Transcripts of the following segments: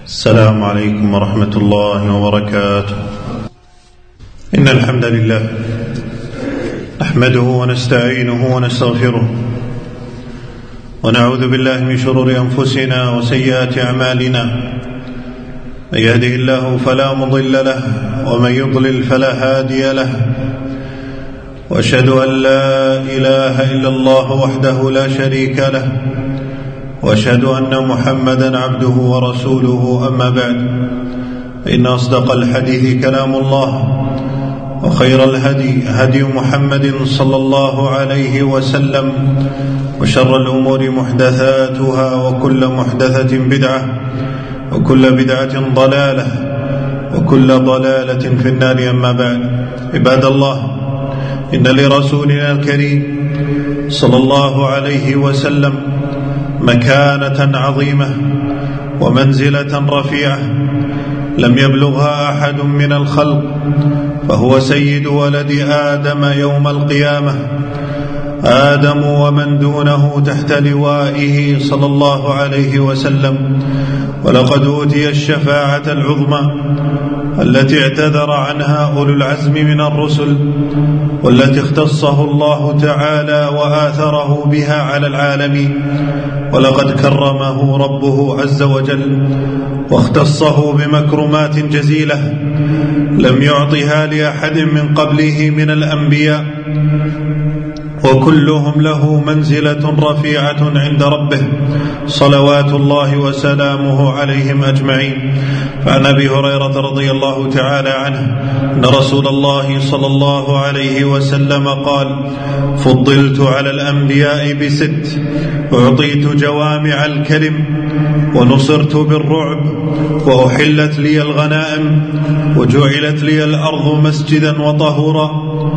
السلام عليكم ورحمة الله وبركاته. إن الحمد لله نحمده ونستعينه ونستغفره ونعوذ بالله من شرور أنفسنا وسيئات أعمالنا، من يهده الله فلا مضل له ومن يضلل فلا هادي له، وأشهد أن لا إله إلا الله وحده لا شريك له، وأشهد أن محمدا عبده ورسوله. أما بعد، فإن أصدق الحديث كلام الله، وخير الهدي هدي محمد صلى الله عليه وسلم، وشر الأمور محدثاتها، وكل محدثة بدعة، وكل بدعة ضلالة، وكل ضلالة في النار. أما بعد، عباد الله، إن لرسولنا الكريم صلى الله عليه وسلم مكانة عظيمة ومنزلة رفيعة لم يبلغها أحد من الخلق، فهو سيد ولد آدم يوم القيامة، آدم ومن دونه تحت لوائه صلى الله عليه وسلم. ولقد أوتي الشفاعة العظمى التي اعتذر عنها أولو العزم من الرسل، والتي اختصه الله تعالى وآثره بها على العالمين. ولقد كرمه ربه عز وجل واختصه بمكرمات جزيلة لم يعطها لأحد من قبله من الأنبياء، وكلهم له منزلة رفيعة عند ربه صلوات الله وسلامه عليهم أجمعين. فعن أبي هريرة رضي الله تعالى عنه أن رسول الله صلى الله عليه وسلم قال: فضلت على الأنبياء بست، أعطيت جوامع الكلم، ونصرت بالرعب، وأحلت لي الغنائم، وجعلت لي الأرض مسجدا وطهورا،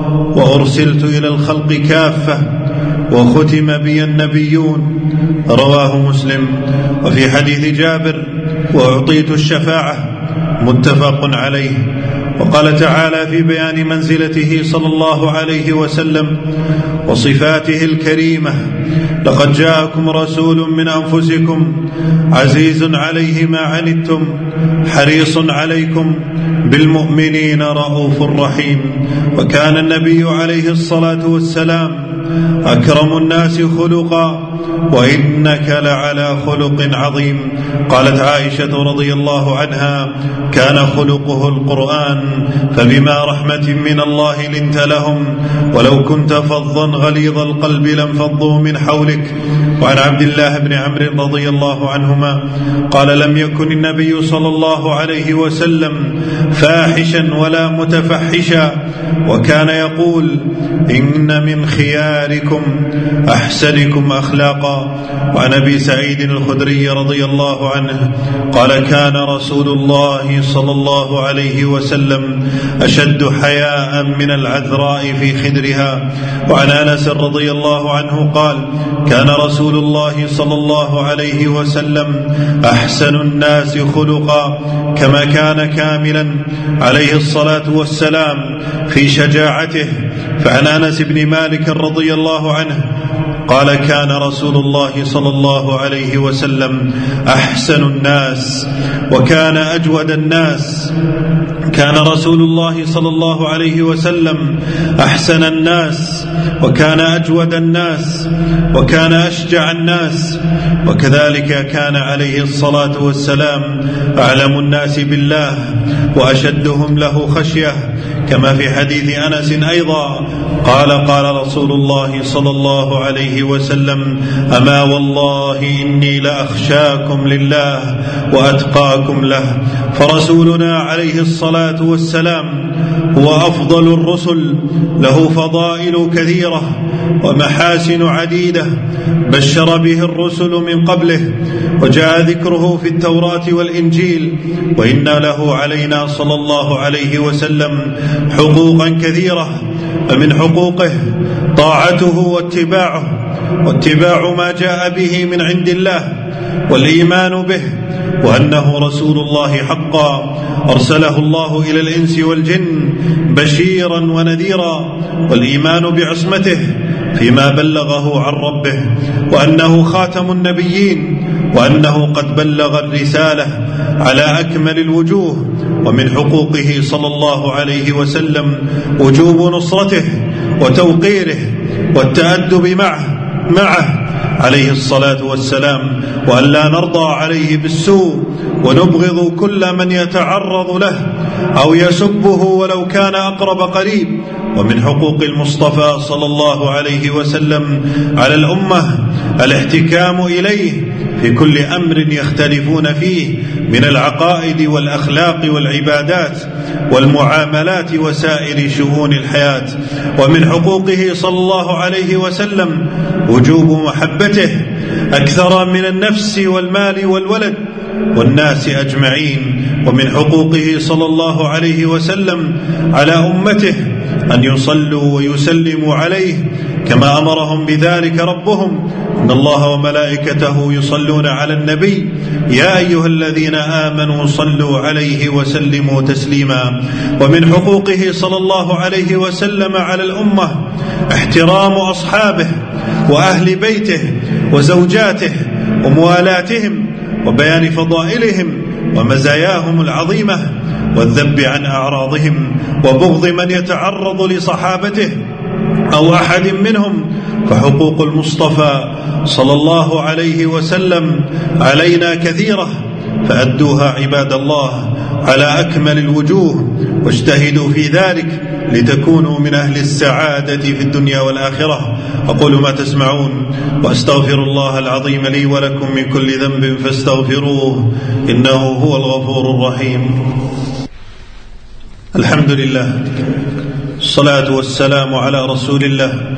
وأرسلت إلى الخلق كافة، وختم بي النبيون. رواه مسلم. وفي حديث جابر: وأعطيت الشفاعة، متفق عليه. وقال تعالى في بيان منزلته صلى الله عليه وسلم وصفاته الكريمة: لقد جاءكم رسول من أنفسكم عزيز عليه ما عنتم حريص عليكم بالمؤمنين رؤوف رحيم. وكان النبي عليه الصلاة والسلام أكرم الناس خلقا، وإنك لعلى خلق عظيم. قالت عائشة رضي الله عنها: كان خلقه القرآن، فبما رحمة من الله لنت لهم، ولو كنت فظا غليظ القلب لانفضوا من حولك. وعن عبد الله بن عمرو رضي الله عنهما قال: لم يكن النبي صلى الله عليه وسلم فاحشا ولا متفحشا، وكان يقول: إن من خياركم أحسنكم أخلاقا. وعن أبي سعيد الخدري رضي الله عنه قال: كان رسول الله صلى الله عليه وسلم أشد حياء من العذراء في خدرها. وعن أنس رضي الله عنه قال: كان رسول الله صلى الله عليه وسلم أحسن الناس خلقا، كما كان كاملا عليه الصلاة والسلام في شجاعته. فعن أنس بن مالك رضي الله عنه قال: كان رسول الله صلى الله عليه وسلم أحسن الناس وكان أجود الناس. كان رسول الله صلى الله عليه وسلم أحسن الناس، وكان أجود الناس، وكان أشجع الناس. وكذلك كان عليه الصلاة والسلام أعلم الناس بالله وأشدهم له خشية، كما في حديث أنس أيضا قال: قال رسول الله صلى الله عليه وسلم: أما والله إني لأخشاكم لله وأتقاكم له. فرسولنا عليه الصلاة والسلام هو أفضل الرسل، له فضائل كثيرة ومحاسن عديدة بشر به الرسل من قبله، وجاء ذكره في التوراة والإنجيل. وإن له علينا صلى الله عليه وسلم حقوقا كثيرة، فمن حقوقه طاعته واتباع ما جاء به من عند الله، والإيمان به، وأنه رسول الله حقا، أرسله الله إلى الإنس والجن بشيرا ونذيرا، والإيمان بعصمته فيما بلغه عن ربه، وأنه خاتم النبيين وأنه قد بلغ الرسالة على أكمل الوجوه. ومن حقوقه صلى الله عليه وسلم وجوب نصرته وتوقيره والتأدب معه عليه الصلاة والسلام، وأن لا نرضى عليه بالسوء ونبغض كل من يتعرض له أو يسبه ولو كان أقرب قريب. ومن حقوق المصطفى صلى الله عليه وسلم على الأمة الاحتكام إليه في كل أمر يختلفون فيه من العقائد والأخلاق والعبادات والمعاملات وسائر شؤون الحياة. ومن حقوقه صلى الله عليه وسلم وجوب محبته أكثر من النفس والمال والولد والناس أجمعين. ومن حقوقه صلى الله عليه وسلم على أمته أن يصلوا ويسلموا عليه كما أمرهم بذلك ربهم: إن الله وملائكته يصلون على النبي يا أيها الذين آمنوا صلوا عليه وسلموا تسليما. ومن حقوقه صلى الله عليه وسلم على الأمة احترام أصحابه وأهل بيته وزوجاته وموالاتهم وبيان فضائلهم ومزاياهم العظيمة والذب عن أعراضهم وبغض من يتعرض لصحابته أو أحد منهم. فحقوق المصطفى صلى الله عليه وسلم علينا كثيرة، فأدوها عباد الله على أكمل الوجوه واجتهدوا في ذلك لتكونوا من أهل السعادة في الدنيا والآخرة. أقول ما تسمعون وأستغفر الله العظيم لي ولكم من كل ذنب فاستغفروه إنه هو الغفور الرحيم. الحمد لله، الصلاة والسلام على رسول الله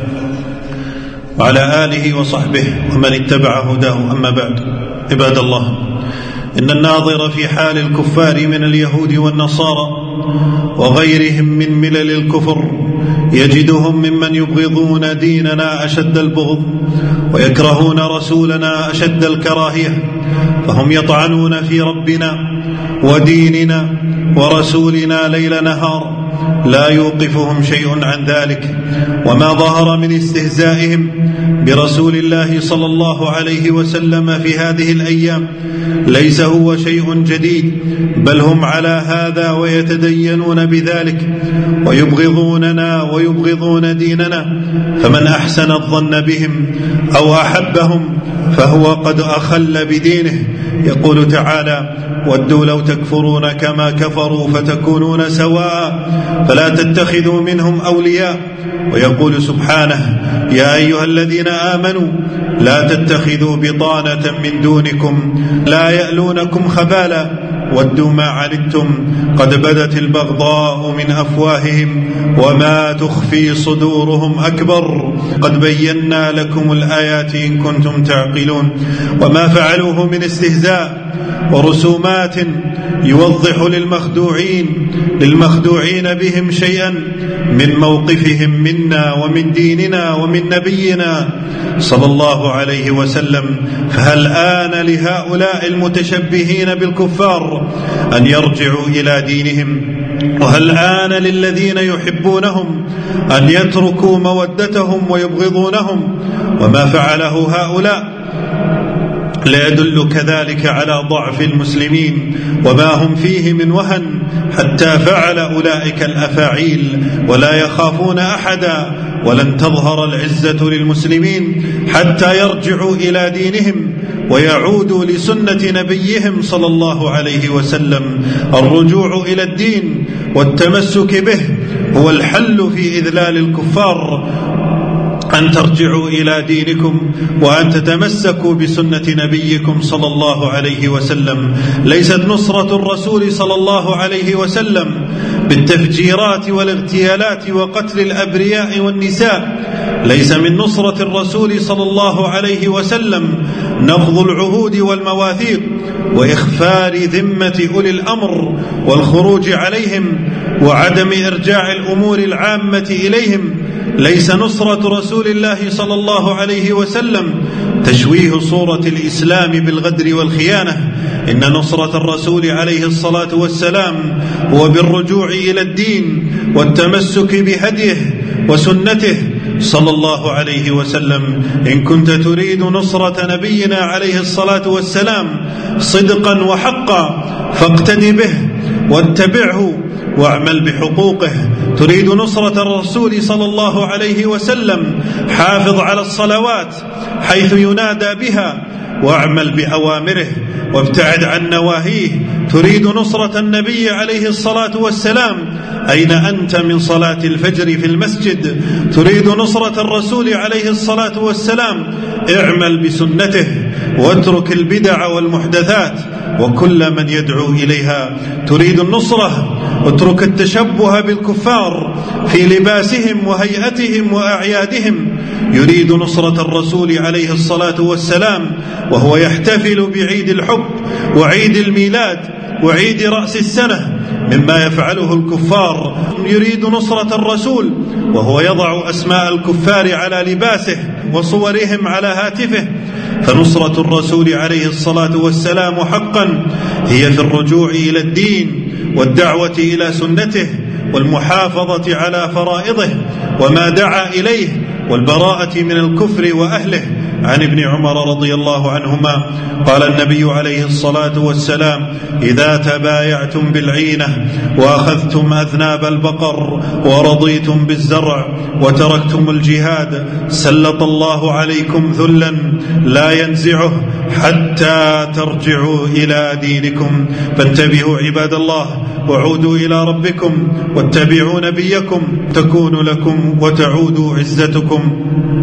وعلى آله وصحبه ومن اتبع هداه. أما بعد، عباد الله، إن الناظر في حال الكفار من اليهود والنصارى وغيرهم من ملل الكفر يجدهم ممن يبغضون ديننا أشد البغض ويكرهون رسولنا أشد الكراهية، فهم يطعنون في ربنا وديننا ورسولنا ليل نهار، لا يوقفهم شيء عن ذلك. وما ظهر من استهزائهم برسول الله صلى الله عليه وسلم في هذه الأيام ليس هو شيء جديد، بل هم على هذا ويتدينون بذلك ويبغضوننا ويبغضون ديننا. فمن أحسن الظن بهم أو أحبهم فهو قد أخل بدينه. يقول تعالى: ودوا لو تكفرون كما كفروا فتكونون سواء فلا تتخذوا منهم أولياء. ويقول سبحانه: يا أيها الذين آمنوا لا تتخذوا بطانة من دونكم لا يألونكم خبالا ودوا ما عنتم قد بدت البغضاء من أفواههم وما تخفي صدورهم أكبر قد بينا لكم الآيات إن كنتم تعقلون. وما فعلوه من استهزاء ورسومات يوضح للمخدوعين بهم شيئا من موقفهم منا ومن ديننا ومن نبينا صلى الله عليه وسلم. فهل آن لهؤلاء المتشبهين بالكفار أن يرجعوا إلى دينهم؟ وهل آن للذين يحبونهم أن يتركوا مودتهم ويبغضونهم؟ وما فعله هؤلاء لا يدل كذلك على ضعف المسلمين وما هم فيه من وهن حتى فعل أولئك الأفاعيل، ولا يخافون أحدا. ولن تظهر العزة للمسلمين حتى يرجعوا إلى دينهم ويعودوا لسنة نبيهم صلى الله عليه وسلم. الرجوع إلى الدين والتمسك به هو الحل في إذلال الكفار. أن ترجعوا إلى دينكم وأن تتمسكوا بسنة نبيكم صلى الله عليه وسلم. ليست نصرة الرسول صلى الله عليه وسلم بالتفجيرات والاغتيالات وقتل الأبرياء والنساء. ليس من نصرة الرسول صلى الله عليه وسلم نقض العهود والمواثيق وإخفار ذمة أولي الأمر والخروج عليهم وعدم إرجاع الأمور العامة إليهم. ليس نصرة رسول الله صلى الله عليه وسلم تشويه صورة الإسلام بالغدر والخيانة. إن نصرة الرسول عليه الصلاة والسلام هو بالرجوع إلى الدين والتمسك بهديه وسنته صلى الله عليه وسلم: إن كنت تريد نصرة نبينا عليه الصلاة والسلام صدقا وحقا فاقتد به واتبعه واعمل بحقوقه. تريد نصرة الرسول صلى الله عليه وسلم حافظ على الصلوات حيث ينادى بها واعمل بأوامره وابتعد عن نواهيه. تريد نصرة النبي عليه الصلاة والسلام أين أنت من صلاة الفجر في المسجد؟ تريد نصرة الرسول عليه الصلاة والسلام اعمل بسنته واترك البدع والمحدثات وكل من يدعو إليها. تريد النصرة اترك التشبه بالكفار في لباسهم وهيئتهم وأعيادهم. يريد نصرة الرسول عليه الصلاة والسلام وهو يحتفل بعيد الحب وعيد الميلاد وعيد رأس السنة مما يفعله الكفار. يريد نصرة الرسول وهو يضع أسماء الكفار على لباسه وصورهم على هاتفه. فنصرة الرسول عليه الصلاة والسلام حقا هي في الرجوع إلى الدين والدعوة إلى سنته والمحافظة على فرائضه وما دعا إليه والبراءة من الكفر وأهله. عن ابن عمر رضي الله عنهما قال النبي عليه الصلاة والسلام: إذا تبايعتم بالعينة وأخذتم أذناب البقر ورضيتم بالزرع وتركتم الجهاد سلط الله عليكم ذلا لا ينزعه حتى ترجعوا إلى دينكم. فانتبهوا عباد الله وعودوا إلى ربكم واتبعوا نبيكم تكون لكم وتعود عزتكم.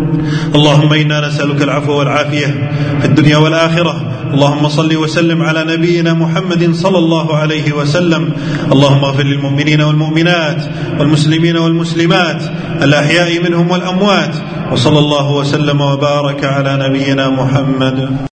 اللهم إنا نسألك العفو والعافية في الدنيا والآخرة. اللهم صل وسلم على نبينا محمد صلى الله عليه وسلم. اللهم اغفر للمؤمنين والمؤمنات والمسلمين والمسلمات الأحياء منهم والأموات، وصلى الله وسلم وبارك على نبينا محمد.